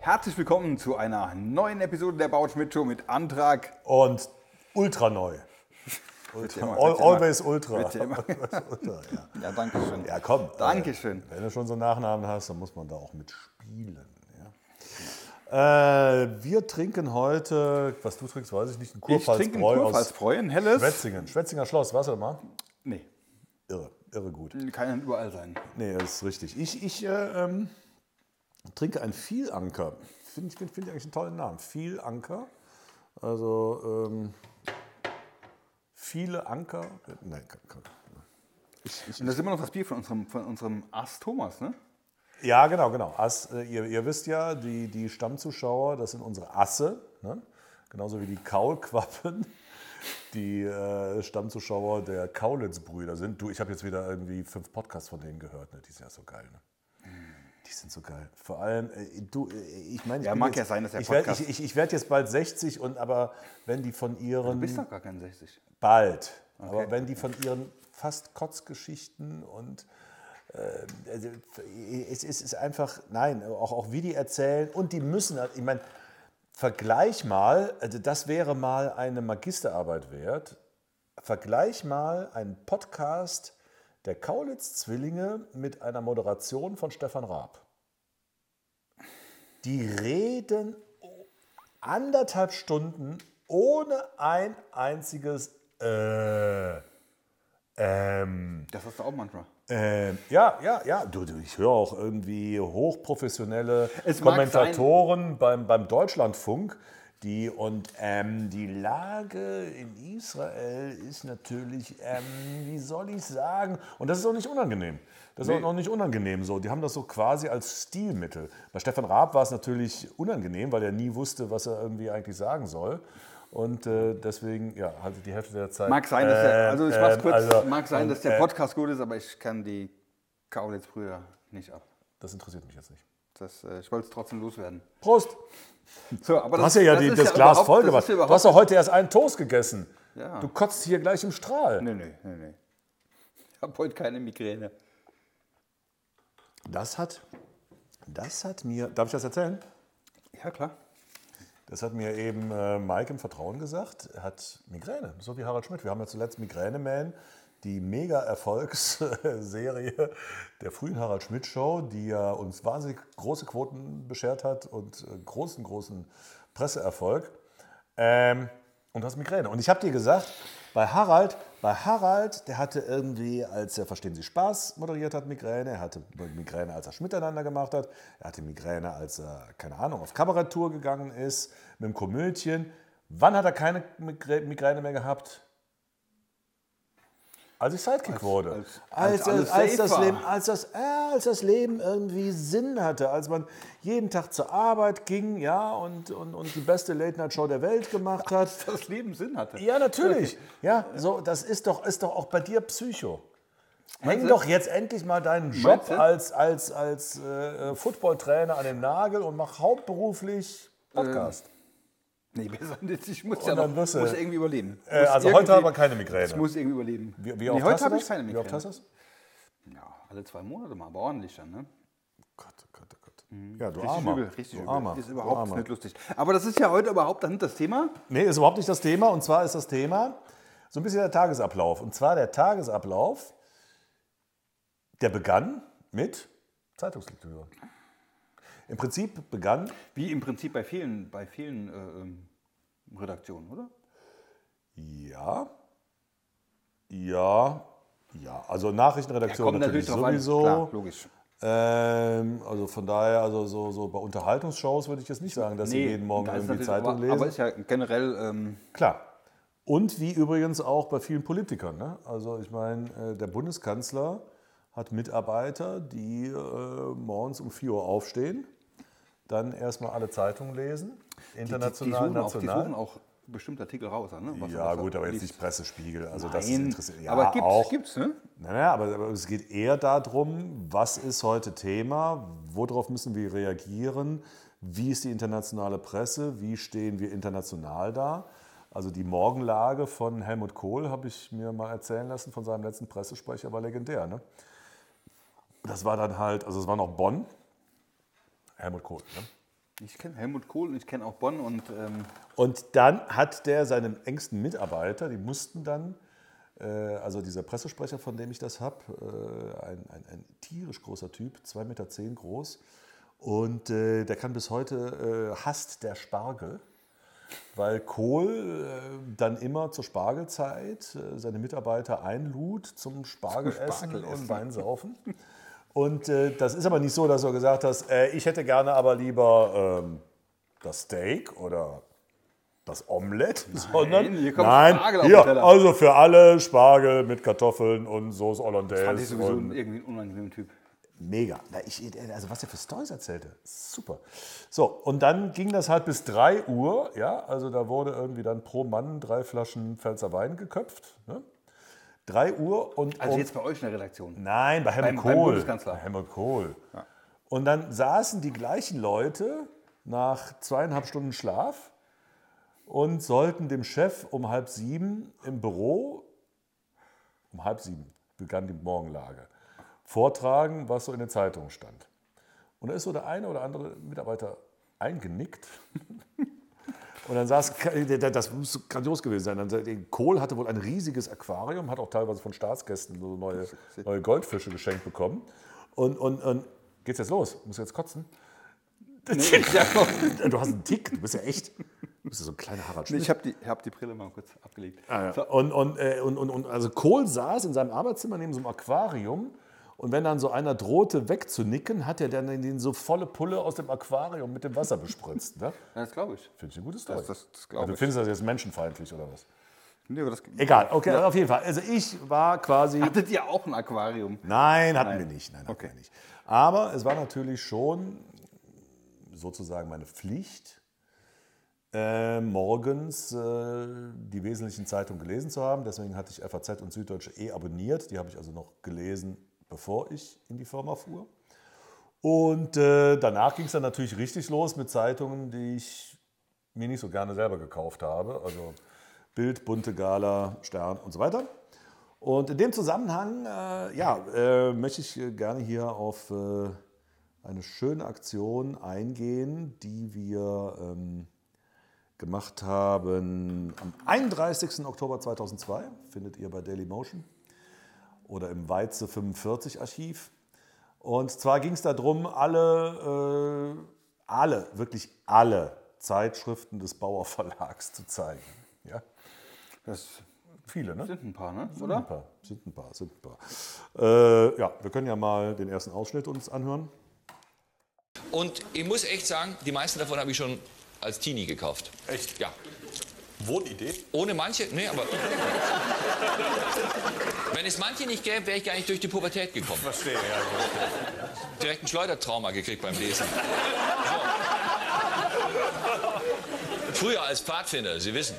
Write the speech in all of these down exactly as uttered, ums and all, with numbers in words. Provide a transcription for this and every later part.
Herzlich willkommen zu einer neuen Episode der Bauer Schmidt Show mit Antrag. Und ultra neu. Ultra, immer, all, always ultra. ultra ja. ja, danke schön. Ja, komm. Dankeschön. Äh, wenn du schon so einen Nachnamen hast, dann muss man da auch mitspielen. Ja? Äh, wir trinken heute, was du trinkst, weiß ich nicht, ein Kurpfalzbräu aus ein helles. Schwetzingen. Schwetzinger Schloss, warst du da mal? Nee. Irre, irre gut. Kann ja überall sein. Nee, das ist richtig. Ich, ich äh, ähm, trinke ein Vielanker. Finde ich find, find eigentlich einen tollen Namen. Vielanker. Also, ähm, viele Anker. Nein, kann, kann. Ich, ich, Und das ist immer noch das Bier von unserem, von unserem Ass Thomas, ne? Ja, genau, genau. Ass, äh, ihr, ihr wisst ja, die, die Stammzuschauer, das sind unsere Asse. Ne? Genauso wie die Kaulquappen, die äh, Stammzuschauer der Kaulitz-Brüder sind. Du, ich habe jetzt wieder irgendwie fünf Podcasts von denen gehört. Ne? Die sind ja so geil, ne? Die sind so geil. Vor allem, äh, du, ich meine, ich ja, bin mag jetzt, ja sein, dass der ich Podcast... werd, ich, ich, ich werde jetzt bald sechzig, und aber wenn die von ihren... Du bist doch gar kein sechzig. Bald. Okay. Aber wenn die von ihren fast Kotzgeschichten und... Äh, also, es, es ist einfach, nein, auch, auch wie die erzählen. Und die müssen, ich meine, vergleich mal, also das wäre mal eine Magisterarbeit wert, vergleich mal einen Podcast der Kaulitz-Zwillinge mit einer Moderation von Stefan Raab. Die reden anderthalb Stunden ohne ein einziges äh, ähm. Das hast du auch manchmal. Ähm, ja, ja, ja. Du, du, ich höre auch irgendwie hochprofessionelle Es mag Kommentatoren beim, beim Deutschlandfunk. Die, und ähm, die Lage in Israel ist natürlich, ähm, wie soll ich sagen, und das ist auch nicht unangenehm. Das ist Nee. auch nicht unangenehm so. Die haben das so quasi als Stilmittel. Bei Stefan Raab war es natürlich unangenehm, weil er nie wusste, was er irgendwie eigentlich sagen soll. Und äh, deswegen, ja, halt die Hälfte der Zeit. Mag sein, dass der, also ich mach's äh, kurz, also, mag sein, dass der äh, Podcast gut ist, aber ich kann die Kaulitz-Brüder nicht ab. Das interessiert mich jetzt nicht. Das, äh, ich wollte es trotzdem loswerden. Prost! So, aber Du das, hast ja, ja das, die, ist das ja Glas überhaupt- voll das gemacht. ist ja Du hast überhaupt doch heute erst einen Toast gegessen. Ja. Du kotzt hier gleich im Strahl. Nee, nee, nee, nee. Ich habe heute keine Migräne. Das hat, das hat mir, darf ich das erzählen? Ja, klar. Das hat mir eben äh, Mike im Vertrauen gesagt. Er hat Migräne, so wie Harald Schmidt. Wir haben ja zuletzt Migräne-Man, die Mega-Erfolgsserie der frühen Harald Schmidt-Show, die ja uns wahnsinnig große Quoten beschert hat und äh, großen, großen Presseerfolg. Ähm, und du hast Migräne. Und ich habe dir gesagt, bei Harald, bei Harald, der hatte irgendwie, als er Verstehen Sie Spaß moderiert hat, Migräne. Er hatte Migräne, als er Schmidt miteinander gemacht hat. Er hatte Migräne, als er, keine Ahnung, auf Kabaretttour gegangen ist, mit dem Komödien. Wann hat er keine Migräne mehr gehabt? Als ich Sidekick Als- wurde. als- Als, als alles als, safe das war. Leben, als, das, äh, als das Leben irgendwie Sinn hatte, als man jeden Tag zur Arbeit ging, ja, und, und, und die beste Late-Night-Show der Welt gemacht hat. Das Leben Sinn hatte. Ja, natürlich. Ja, so, das ist doch, ist doch auch bei dir Psycho. Häng du? doch jetzt endlich mal deinen Job Meinst du? als, als, als äh, Footballtrainer an den Nagel und mach hauptberuflich Podcast. Nee, besser nicht. Ich muss Und ja dann noch, wirst du- muss irgendwie überleben. Äh, Muss also irgendwie- heute haben wir keine Migräne. Ich muss irgendwie überleben. Wie, wie nee, oft heute hast du habe das? ich keine Wie Migräne. oft hast du das? Ja, alle zwei Monate mal, aber ordentlich dann, ne? Gott, oh Gott, oh Gott. Ja, du Richtig Armer. übel, richtig du übel. Armer. Ist du überhaupt Armer. nicht lustig. Aber das ist ja heute überhaupt dann nicht das Thema. Nee, ist überhaupt nicht das Thema. Und zwar ist das Thema so ein bisschen der Tagesablauf. Und zwar der Tagesablauf, der begann mit Zeitungslektüre. Im Prinzip begann, Wie im Prinzip bei vielen, bei vielen äh, ähm, Redaktionen, oder? ja, ja, ja, also Nachrichtenredaktion kommt natürlich drauf an. sowieso. Klar, logisch. Ähm, also von daher, also so, so bei Unterhaltungsshows würde ich jetzt nicht sagen, dass sie jeden Morgen da ist irgendwie natürlich- Zeitung aber, lesen. aber ist ja generell, ähm, Klar. Und wie übrigens auch bei vielen Politikern. Ne? Also ich meine, äh, der Bundeskanzler hat Mitarbeiter, die äh, morgens um vier Uhr aufstehen, dann erstmal alle Zeitungen lesen, international, die, die, suchen auch, die national. suchen auch bestimmte Artikel raus. Ne? Was- Ja was- gut, aber jetzt liest. nicht Pressespiegel. Also das Nein, ist interessiert. Ja, aber gibt's, auch. gibt's, ne? Naja, aber, aber es geht eher darum, was ist heute Thema, worauf müssen wir reagieren, wie ist die internationale Presse, wie stehen wir international da. Also die Morgenlage von Helmut Kohl, habe ich mir mal erzählen lassen von seinem letzten Pressesprecher, war legendär. Ne? Das war dann halt, also es war noch Bonn, Helmut Kohl. Ne? Ich kenne Helmut Kohl und ich kenne auch Bonn und ähm, Und dann hat der seine engsten Mitarbeiter, die mussten dann, äh, also dieser Pressesprecher, von dem ich das habe, äh, ein, ein, ein tierisch großer Typ, zwei Meter zehn groß. Und äh, der kann bis heute, äh, hasst der Spargel, weil Kohl äh, dann immer zur Spargelzeit äh, seine Mitarbeiter einlud zum Spargelessen Spargelessen. und Weinsaufen. Und äh, das ist aber nicht so, dass du gesagt hast, äh, ich hätte gerne aber lieber ähm, das Steak oder das Omelett, sondern hier kommt nein, Spargel auf hier, den Teller. also für alle Spargel mit Kartoffeln und Sauce fand ich Hollandaise. sowieso Und irgendwie ein unangenehmer Typ. mega. Na, ich, also was er für Storys erzählte, super. So, und dann ging das halt bis drei Uhr, ja, also da wurde irgendwie dann pro Mann drei Flaschen Pfälzer Wein geköpft, ne? drei Uhr und Also um, jetzt bei euch in der Redaktion. nein, bei Helmut Beim- beim Kohl. Bundeskanzler. Bei Helmut Kohl. Und dann saßen die gleichen Leute nach zweieinhalb Stunden Schlaf und sollten dem Chef um halb sieben im Büro, um halb sieben begann die Morgenlage, vortragen, was so in den Zeitungen stand. Und da ist so der eine oder andere Mitarbeiter eingenickt. Und dann saß, das muss grandios gewesen sein. Dann, Kohl hatte wohl ein riesiges Aquarium, hat auch teilweise von Staatsgästen so neue, neue Goldfische geschenkt bekommen. Und, und, und geht's jetzt los? Musst du jetzt kotzen? Nee, ich hab- Du hast einen Tick, du bist ja echt, du bist ja so ein kleiner Harald Schmidt. ich habe die, hab die Brille mal kurz abgelegt. Ah, ja. So. und, und, äh, und, und, und also Kohl saß in seinem Arbeitszimmer neben so einem Aquarium und wenn dann so einer drohte wegzunicken, hat er dann den so volle Pulle aus dem Aquarium mit dem Wasser bespritzt. Ne? Ja, das glaube ich. Finde ich eine gute Story. Das, das, das Also, glaube du ich. findest das jetzt menschenfeindlich oder was? Nee, aber das, Egal, okay, also auf jeden Fall. Also ich war quasi... Hattet ihr auch ein Aquarium? Nein, hatten Nein. wir nicht. Nein, hatten Okay. wir nicht. Aber es war natürlich schon sozusagen meine Pflicht, äh, morgens äh, die wesentlichen Zeitungen gelesen zu haben. Deswegen hatte ich F A Z und Süddeutsche eh abonniert. Die habe ich also noch gelesen, bevor ich in die Firma fuhr. Und äh, danach ging es dann natürlich richtig los mit Zeitungen, die ich mir nicht so gerne selber gekauft habe. Also Bild, Bunte, Gala, Stern und so weiter. Und in dem Zusammenhang äh, ja, äh, möchte ich äh, gerne hier auf äh, eine schöne Aktion eingehen, die wir ähm, gemacht haben am einunddreißigsten Oktober zweitausendzwei, findet ihr bei Dailymotion oder im Weize fünfundvierzig Archiv. Und zwar ging es darum, alle, äh, alle, wirklich alle Zeitschriften des Bauer Verlags zu zeigen. Ja? Das Viele, ne? sind ein paar, ne? Sind Oder? ein paar, sind ein paar, sind ein paar. Äh, ja, wir können ja mal den ersten Ausschnitt uns anhören. Und ich muss echt sagen, die meisten davon habe ich schon als Teenie gekauft. Echt? Ja. Wohnidee? Ohne manche? Nee, aber. Wenn es manche nicht gäbe, wäre ich gar nicht durch die Pubertät gekommen. Verstehe, ja. Gut. Direkt ein Schleudertrauma gekriegt beim Lesen. So. Früher als Pfadfinder, Sie wissen.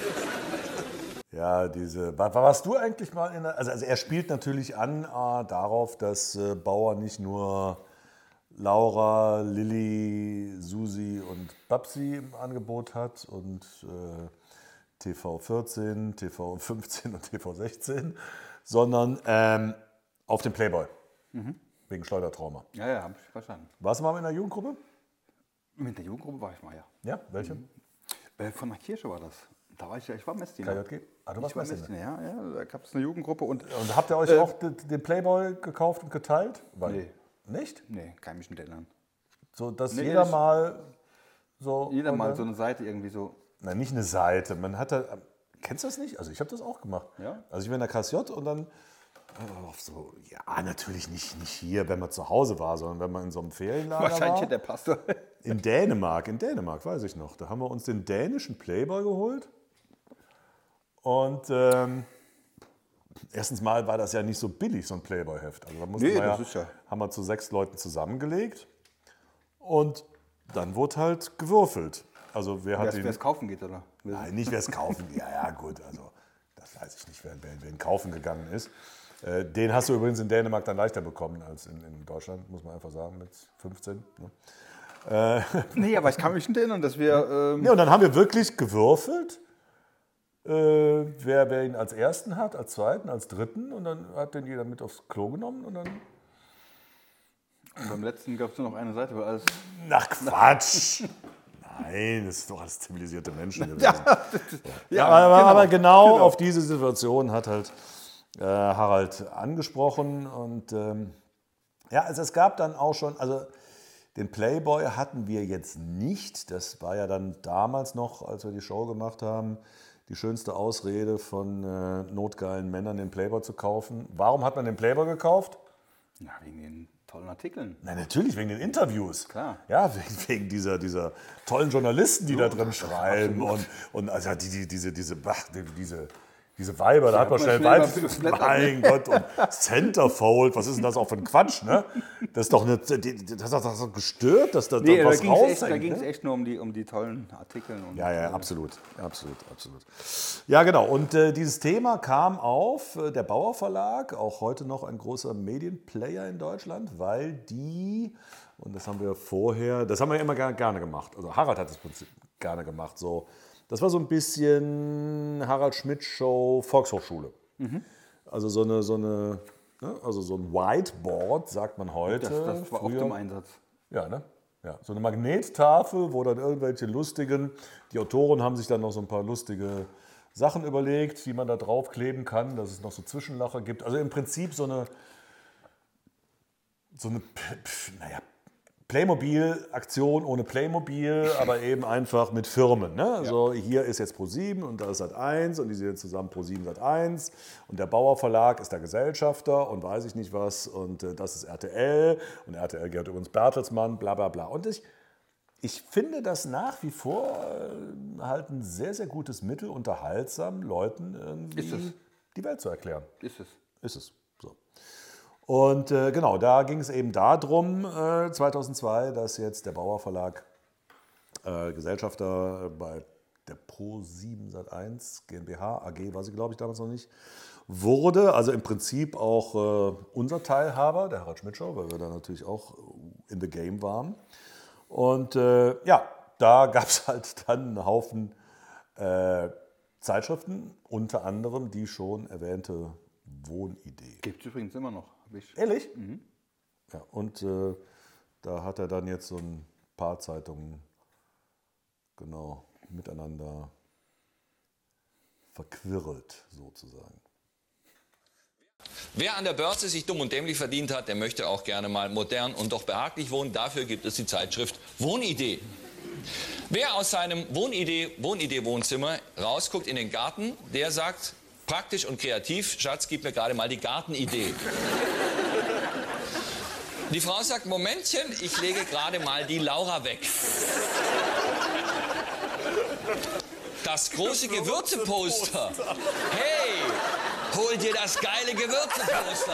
Ja, diese. War, warst du eigentlich mal in der. Also, also er spielt natürlich an äh, darauf, dass äh, Bauer nicht nur Laura, Lilly, Susi und Babsi im Angebot hat und äh, T V vierzehn, T V fünfzehn und T V sechzehn, sondern ähm, auf dem Playboy. Wegen Schleudertrauma. Ja, ja, habe ich verstanden. Warst du mal in der Jugendgruppe? Mit der Jugendgruppe war ich mal, ja. Ja, welche? Äh, von der Kirche war das. Da war ich ja, ich war Messdiener. K J G? Ah, du warst ich war Messdiener. Messdiener, ja, ja. Da gab es eine Jugendgruppe und. Und habt ihr euch Äh, auch den den Playboy gekauft und geteilt? Weil, Nee. Nicht? Nee, kann mich nicht erinnern. So, dass Nee, jeder ich- mal so. Jeder und mal dann- so eine Seite irgendwie so. Nein, nicht eine Seite. Man hat da. Kennst du das nicht? Also ich habe das auch gemacht. Ja? Also ich war in der K S J und dann äh, auf so, ja, natürlich nicht, nicht hier, wenn man zu Hause war, sondern wenn man in so einem Ferienlager Wahrscheinlich war. der Pastor. In Dänemark, in Dänemark, weiß ich noch. Da haben wir uns den dänischen Playboy geholt. Und ähm, erstens mal war das ja nicht so billig, so ein Playboy-Heft. Also da mussten Nee, wir das ja, ist ja- haben wir zu sechs Leuten zusammengelegt. Und dann wurde halt gewürfelt. Also wer hat Wer den... es kaufen geht, oder? Nein, nicht wer es kaufen. Ja, ja, gut. Also das weiß ich nicht, wer, wer, wer ihn kaufen gegangen ist. Äh, den hast du übrigens in Dänemark dann leichter bekommen als in, in Deutschland, muss man einfach sagen, mit fünfzehn. Ne? Nee, aber ich kann mich nicht erinnern, dass wir. Ähm, Ja, und dann haben wir wirklich gewürfelt, äh, wer, wer ihn als ersten hat, als zweiten, als dritten. Und dann hat den jeder mit aufs Klo genommen. Und dann Und beim letzten gab es nur noch eine Seite, weil alles. Nach Quatsch! Nein, das ist doch alles zivilisierte Menschen gewesen. Ja, ja, aber, genau, aber genau, genau auf diese Situation hat halt äh, Harald angesprochen. Und ähm, ja, also es gab dann auch schon, also den Playboy hatten wir jetzt nicht. Das war ja dann damals noch, als wir die Show gemacht haben, die schönste Ausrede von äh, notgeilen Männern, den Playboy zu kaufen. Warum hat man den Playboy gekauft? Ja, wegen den tollen Artikeln. Nein, natürlich, wegen den Interviews. Klar. Ja, wegen, wegen dieser, dieser tollen Journalisten, die So, da drin das- schreiben. absolut. Und, und also die, die, diese, diese, bah, die, diese, diese Weiber, da Ja, hat man mal schnell schnell weit. mal fürs Blättern, Mein Gott, und Centerfold, was ist denn das auch für ein Quatsch, ne? Das ist doch eine, das ist doch das ist doch gestört, dass da Nee, da da was ging es echt, da raushängt. ging's Ne? echt nur um die, um die tollen Artikel. Und Ja, ja, absolut, absolut, absolut. Ja, genau. Und äh, dieses Thema kam auf, äh, der Bauer Verlag, auch heute noch ein großer Medienplayer in Deutschland, weil die, und das haben wir vorher, das haben wir immer gerne, gerne gemacht, also Harald hat es gerne gemacht, so, das war so ein bisschen Harald Schmidt Show Volkshochschule. Mhm. Also so eine, so eine, ne, also so ein Whiteboard, sagt man heute. Das, das war oft Früher- im Einsatz. ja, ne? Ja, so eine Magnettafel, wo dann irgendwelche lustigen, die Autoren haben sich dann noch so ein paar lustige Sachen überlegt, die man da draufkleben kann, dass es noch so Zwischenlacher gibt. Also im Prinzip so eine, so eine, P- P- naja, Playmobil-Aktion ohne Playmobil, aber eben einfach mit Firmen. Ne? Also hier ist jetzt ProSieben und da ist Sat eins und die sind jetzt zusammen ProSieben Sat eins und der Bauer Verlag ist der Gesellschafter und weiß ich nicht was und äh, das ist R T L und R T L gehört übrigens Bertelsmann, bla bla bla. Und ich, ich finde das nach wie vor äh, halt ein sehr, sehr gutes Mittel, unterhaltsam Leuten irgendwie Ist es. die Welt zu erklären. Ist es. Ist es. So. Und äh, genau, da ging es eben darum, äh, zweitausendzwei, dass jetzt der Bauer Verlag äh, Gesellschafter bei der ProSieben Sat eins GmbH, A G war sie, glaube ich, damals noch nicht, wurde. Also im Prinzip auch äh, unser Teilhaber, der Harald Schmidt Show, weil wir da natürlich auch in the game waren. Und äh, ja, da gab es halt dann einen Haufen äh, Zeitschriften, unter anderem die schon erwähnte Wohnidee. Gibt es übrigens immer noch. Hab ich. Ehrlich? Ja, und äh, da hat er dann jetzt so ein paar Zeitungen genau miteinander verquirlt, sozusagen. Wer an der Börse sich dumm und dämlich verdient hat, der möchte auch gerne mal modern und doch behaglich wohnen. Dafür gibt es die Zeitschrift Wohnidee. Wer aus seinem Wohnidee, Wohnidee-Wohnzimmer rausguckt in den Garten, der sagt praktisch und kreativ, Schatz, gib mir gerade mal die Gartenidee. Die Frau sagt, Momentchen, ich lege gerade mal die Laura weg. Das große Gewürzeposter. Hey, hol dir das geile Gewürzeposter.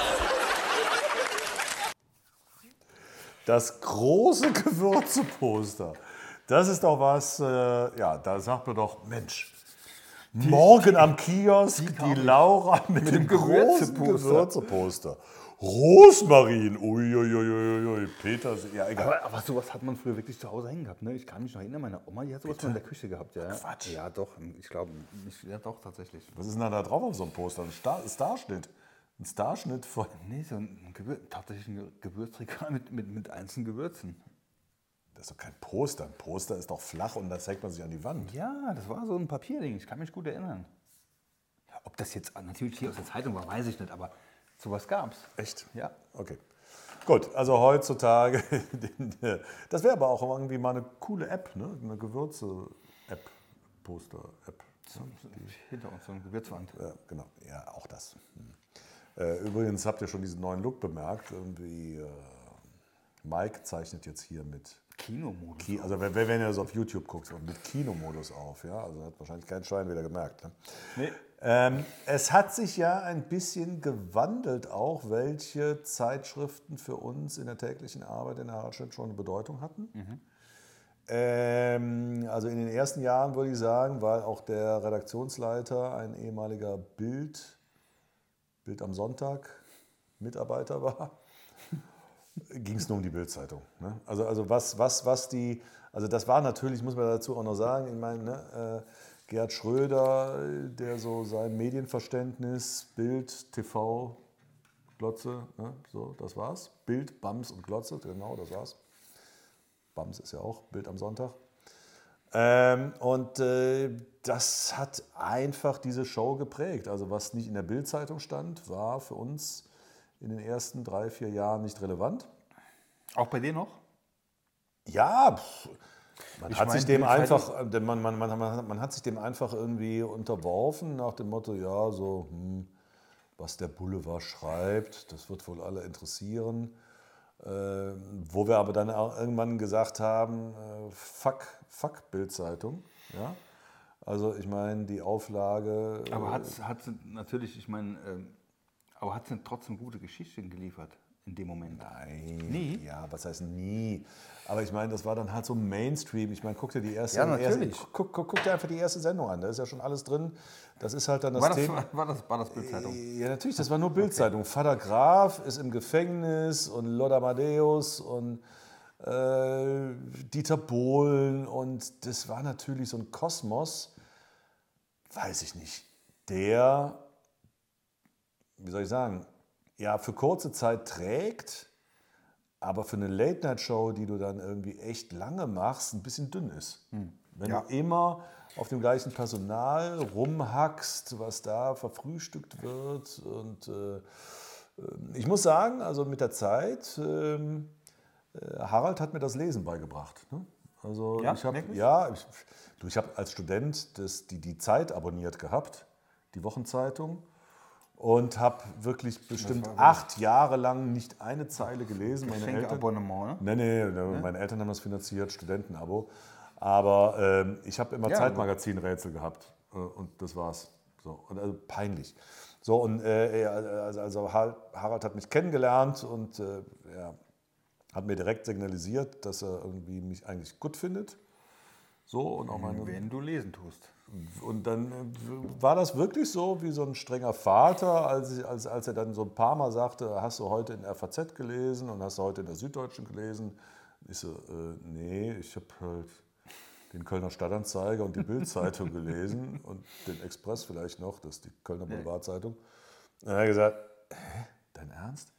Das große Gewürzeposter. Das ist doch was, äh, ja, da sagt man doch, Mensch, morgen am Kiosk die, Laura mit, dem großen Gewürzeposter. Gewürzeposter. Rosmarin, uiuiuiui, Petersilie, ja egal. Aber, aber sowas hat man früher wirklich zu Hause hängen gehabt. Ne? Ich kann mich noch erinnern, meine Oma, die hat sowas mal in der Küche gehabt. Ja. Quatsch. Ja, doch. Ich glaube, ich- ja, doch, tatsächlich. Was ist denn da drauf auf so einem Poster? Ein Star Starschnitt. Ein Starschnitt von... Nee, so ein Gewür tatsächlich ein Ge- Gewürzregal mit, mit, mit einzelnen Gewürzen. Das ist doch kein Poster. Ein Poster ist doch flach und das hängt man sich an die Wand. Ja, das war so ein Papierding. Ich kann mich gut erinnern. Ob das jetzt natürlich hier aus der Zeitung war, weiß ich nicht, aber sowas gab's. Echt? Ja. Okay. Gut, also heutzutage, das wäre aber auch irgendwie mal eine coole App, ne? Eine Gewürze-App, Poster-App. Hinter uns so eine Gewürzwand. Ja, genau, ja, auch das. Hm. Äh, übrigens habt ihr schon diesen neuen Look bemerkt. Irgendwie, äh, Mike zeichnet jetzt hier mit Kinomodus. Ki also wenn, wenn ihr das auf YouTube guckt, so mit Kinomodus auf, ja, also hat wahrscheinlich kein Schwein wieder gemerkt. Ne? Nee. Ähm, es hat sich ja ein bisschen gewandelt auch, welche Zeitschriften für uns in der täglichen Arbeit in der Harald Schmidt schon eine Bedeutung hatten. Mhm. Ähm, also in den ersten Jahren würde ich sagen, weil auch der Redaktionsleiter ein ehemaliger Bild, Bild am Sonntag Mitarbeiter war, ging es nur um die Bildzeitung. Ne? Also, also was, was, was die, also das war natürlich, muss man dazu auch noch sagen, ich meine, ne, äh, Gerhard Schröder, der so sein Medienverständnis, Bild, T V, Glotze, ne? So, das war's. Bild, Bams und Glotze, genau, das war's. Bams ist ja auch Bild am Sonntag. Ähm, und äh, das hat einfach diese Show geprägt. Also was nicht in der Bild-Zeitung stand, war für uns in den ersten drei, vier Jahren nicht relevant. Auch bei dir noch? Ja, pff, man Ich hat mein, sich dem Bild-Zeitung- einfach, äh, man, man, man, man, man hat sich dem einfach irgendwie unterworfen nach dem Motto, ja, so, hm, was der Boulevard schreibt, das wird wohl alle interessieren. Äh, wo wir aber dann auch irgendwann gesagt haben, äh, fuck, fuck Bild-Zeitung. Ja? Also ich meine, die Auflage... Aber äh, hat es natürlich, ich meine, ähm, aber hat es trotzdem gute Geschichten geliefert in dem Moment? Nein. Nie? Ja, was heißt nie? Aber ich meine, das war dann halt so Mainstream. Ich meine, guck dir die erste, Ja, natürlich. erste guck, guck, guck dir einfach die erste Sendung an. Da ist ja schon alles drin. Das ist halt dann das War das, Thema. war das, war das Bildzeitung? Ja, natürlich, das war nur Bildzeitung. Vater Graf ist im Gefängnis und Lothar Matthäus und äh, Dieter Bohlen und das war natürlich so ein Kosmos, weiß ich nicht, der, wie soll ich sagen, ja, für kurze Zeit trägt, aber für eine Late-Night-Show, die du dann irgendwie echt lange machst, ein bisschen dünn ist. Wenn Ja. du immer auf dem gleichen Personal rumhackst, was da verfrühstückt wird. Und äh, ich muss sagen, also mit der Zeit, ähm, äh, Harald hat mir das Lesen beigebracht. Ne? Also Ja, ich habe wirklich? ja, ich, du, ich habe als Student das, die, die Zeit abonniert gehabt, die Wochenzeitung. Und habe wirklich bestimmt acht Jahre lang nicht eine Zeile gelesen. Meine Eltern, Geschenkeabonnement, ne? nee, nee, meine Eltern haben das finanziert, Studentenabo. Aber ähm, ich habe immer Ja, Zeitmagazin-Rätsel gehabt äh, und das war's. So, und also peinlich. So, und äh, also, also Harald hat mich kennengelernt und äh, ja, hat mir direkt signalisiert, dass er irgendwie mich eigentlich gut findet. So, und auch meine, Wenn du lesen tust. und dann äh, war das wirklich so wie so ein strenger Vater, als, ich, als, als er dann so ein paar Mal sagte, hast du heute in der F A Z gelesen und hast du heute in der Süddeutschen gelesen? Ich so, äh, nee, ich habe halt den Kölner Stadtanzeiger und die Bild-Zeitung gelesen und den Express vielleicht noch, das ist die Kölner Boulevardzeitung. Und dann hat er gesagt, hä, dein Ernst?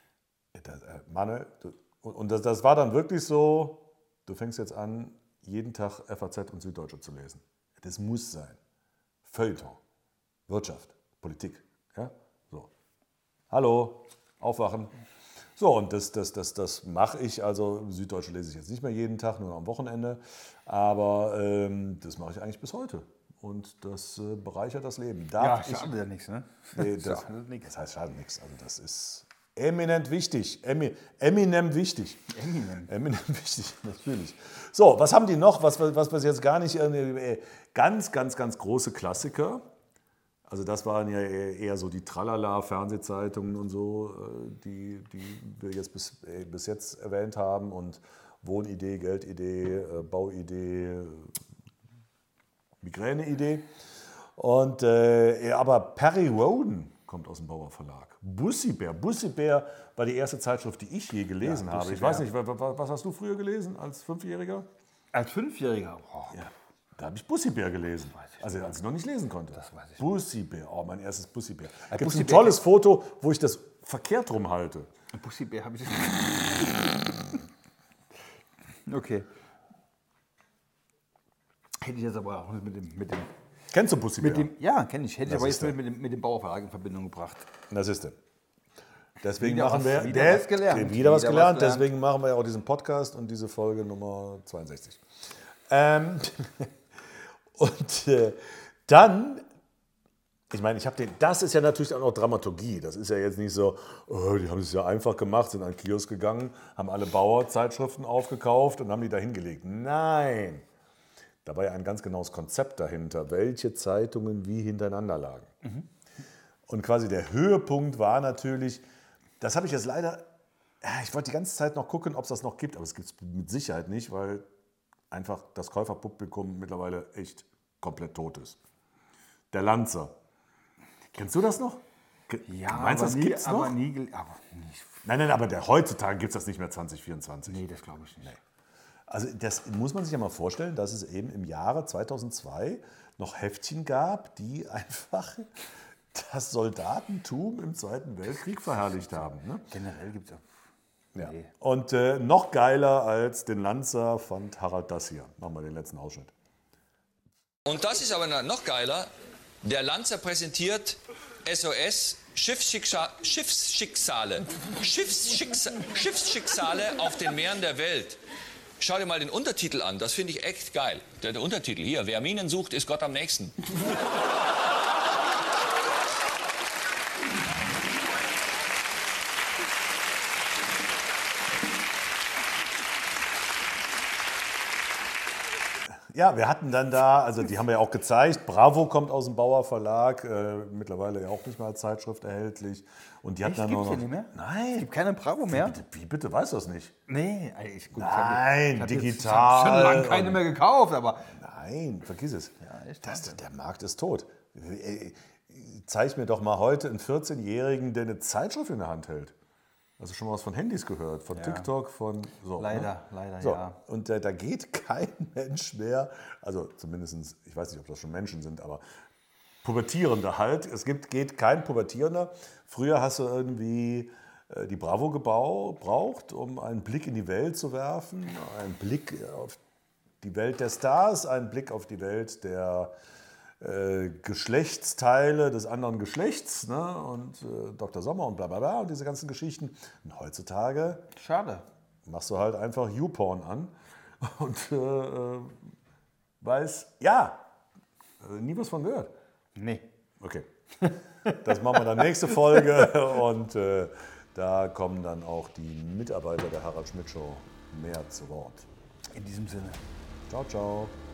Ja, das, äh, Manuel, du, und, und das, das war dann wirklich so, du fängst jetzt an, jeden Tag F A Z und Süddeutsche zu lesen. Das muss sein. Feuilleton, Wirtschaft, Politik. Ja? So. Hallo, aufwachen. So, und das, das, das, das mache ich. Also Süddeutsche lese ich jetzt nicht mehr jeden Tag, nur am Wochenende. Aber ähm, das mache ich eigentlich bis heute. Und das äh, bereichert das Leben. Ja, Darf ich, schadet ja nichts, ne? nee, das, Schadet nichts. das heißt schadet nichts. Also das ist eminent wichtig. Emi, eminem wichtig. Eminem. Eminem wichtig, natürlich. So, was haben die noch, was, wir- was wir jetzt gar nicht... Äh, ganz, ganz, ganz große Klassiker. Also das waren ja eher eher so die Tralala-Fernsehzeitungen und so, äh, die, die wir jetzt bis, äh, bis jetzt erwähnt haben. Und Wohnidee, Geldidee, äh, Bauidee, äh, Migräneidee. Und, äh, aber Perry Rhodan kommt aus dem Bauer Verlag. Bussibär. Bussibär war die erste Zeitschrift, die ich je gelesen Ja, habe. Ich Bussibär. weiß nicht, wa- wa- was hast du früher gelesen als Fünfjähriger? Als Fünfjähriger? Oh, Ja, da habe ich Bussibär gelesen. weiß ich Also als ich noch nicht lesen konnte. Das weiß ich Bussibär. Oh, mein erstes Bussibär. Da gibt es ein Bussibär- tolles Foto, wo ich das verkehrt rum halte. Bussibär habe ich. Okay. Hätte ich jetzt aber auch mit dem. Mit dem, Kennst du Bussibär? mit dem ja, kenne ich. Hätte ich Das aber ist jetzt der. mit dem, mit dem Bauerverlag in Verbindung gebracht. Das ist es. Deswegen Wieder machen was- wir wieder der- was gelernt. Wieder, Wieder was was gelernt. gelernt. Deswegen machen wir ja auch diesen Podcast und diese Folge Nummer zweiundsechzig. Ähm, und äh, dann, ich meine, ich habe den. Das ist ja natürlich auch noch Dramaturgie. Das ist ja jetzt nicht so, oh, die haben es ja einfach gemacht, sind an den Kiosk gegangen, haben alle Bauerzeitschriften aufgekauft und haben die da hingelegt. Nein. Da war ja ein ganz genaues Konzept dahinter, welche Zeitungen wie hintereinander lagen. Und quasi der Höhepunkt war natürlich, das habe ich jetzt leider, ja, ich wollte die ganze Zeit noch gucken, ob es das noch gibt, aber es gibt es mit Sicherheit nicht, weil einfach das Käuferpublikum mittlerweile echt komplett tot ist. Der Lanzer. Kennst du das noch? Ke- Ja, Meinst du, das nie, gibt's noch? aber nie. gel- Aber nicht. Nein, nein, aber der, heutzutage gibt es das nicht mehr zwanzig vierundzwanzig. Nee, das glaube ich nicht. Also das muss man sich ja mal vorstellen, dass es eben im Jahre zweitausendzwei noch Heftchen gab, die einfach das Soldatentum im Zweiten Weltkrieg verherrlicht haben. Ne? Generell gibt es ja. Ja. Nee. Und äh, noch geiler als den Lanzer fand Harald das hier. Machen wir den letzten Ausschnitt. Und das ist aber noch geiler. Der Lanzer präsentiert S O S Schiffsschicksale, Schiffsschicksale, Schiffsschicksale, Schiffsschicksale auf den Meeren der Welt. Schau dir mal den Untertitel an, das finde ich echt geil. Der, der Untertitel hier, wer Minen sucht, ist Gott am nächsten. Ja, wir hatten dann da, also die haben wir ja auch gezeigt, Bravo kommt aus dem Bauer Verlag, äh, mittlerweile ja auch nicht mehr als Zeitschrift erhältlich. Und die hatten Echt? dann Gibt's noch, hier nicht mehr? Es Nein, gibt keine Bravo mehr? bitte, wie bitte, weißt du das nicht? Nee, ich, gut, Nein, ich hab jetzt- digital. Ich habe schon lange keine mehr gekauft, aber Nein, vergiss es. Ja, echt das, Wahnsinn. der Markt ist tot. Äh, Zeig mir doch mal heute einen vierzehnjährigen, der eine Zeitschrift in der Hand hält. Hast du schon mal was von Handys gehört? Von TikTok, von so. Leider, ne? leider, so. ja. Und äh, da geht kein Mensch mehr, also zumindest, ich weiß nicht, ob das schon Menschen sind, aber Pubertierende halt. Es gibt, geht kein Pubertierender. Früher hast du irgendwie äh, die Bravo gebraucht, um einen Blick in die Welt zu werfen, einen Blick auf die Welt der Stars, einen Blick auf die Welt der äh, Geschlechtsteile des anderen Geschlechts, ne? Und äh, Doktor Sommer und bla bla bla und diese ganzen Geschichten. Und heutzutage schade. machst du halt einfach YouPorn an und äh, äh, weiß, ja, äh, nie was von gehört. Nee. Okay, das machen wir dann nächste Folge und äh, da kommen dann auch die Mitarbeiter der Harald Schmidt Show mehr zu Wort. In diesem Sinne. Ciao, ciao.